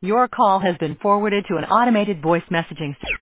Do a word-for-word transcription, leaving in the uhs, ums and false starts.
Your call has been forwarded to an automated voice messaging system.